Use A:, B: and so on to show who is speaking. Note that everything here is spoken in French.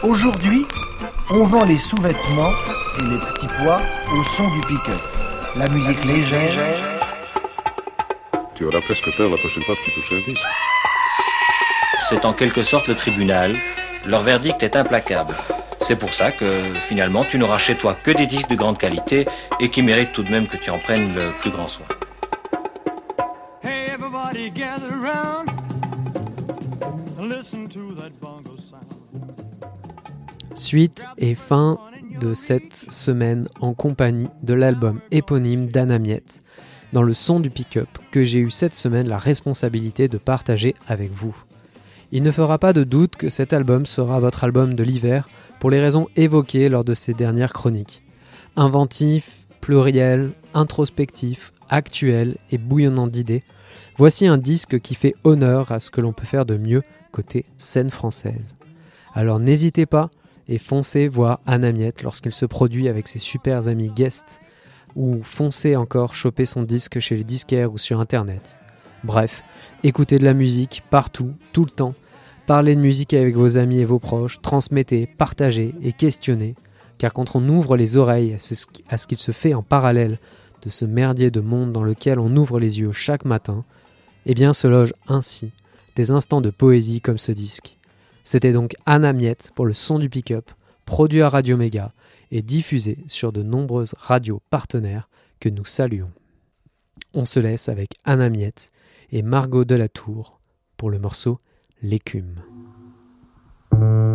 A: Aujourd'hui, on vend les sous-vêtements et les petits pois au son du pick-up. La musique légère.
B: Tu auras presque peur la prochaine fois que tu touches un disque.
C: C'est en quelque sorte le tribunal. Leur verdict est implacable. C'est pour ça que, finalement, tu n'auras chez toi que des disques de grande qualité et qui méritent tout de même que tu en prennes le plus grand soin. Hey, everybody gather around.
D: Listen to that bongo sound. Suite et fin de cette semaine en compagnie de l'album éponyme d'Anna Miette, dans le son du pick-up que j'ai eu cette semaine la responsabilité de partager avec vous. Il ne fera pas de doute que cet album sera votre album de l'hiver pour les raisons évoquées lors de ces dernières chroniques. Inventif, pluriel, introspectif, actuel et bouillonnant d'idées, voici un disque qui fait honneur à ce que l'on peut faire de mieux côté scène française. Alors n'hésitez pas et foncez voir Anna Miette lorsqu'il se produit avec ses super amis guests, ou foncez encore choper son disque chez les disquaires ou sur internet. Bref, écoutez de la musique partout, tout le temps. Parlez de musique avec vos amis et vos proches, transmettez, partagez et questionnez, car quand on ouvre les oreilles à ce qu'il se fait en parallèle de ce merdier de monde dans lequel on ouvre les yeux chaque matin, eh bien se logent ainsi des instants de poésie comme ce disque. C'était donc Anna Miette pour le son du pick-up, produit à Radio Méga et diffusé sur de nombreuses radios partenaires que nous saluons. On se laisse avec Anna Miette et Margot Delatour pour le morceau L'écume.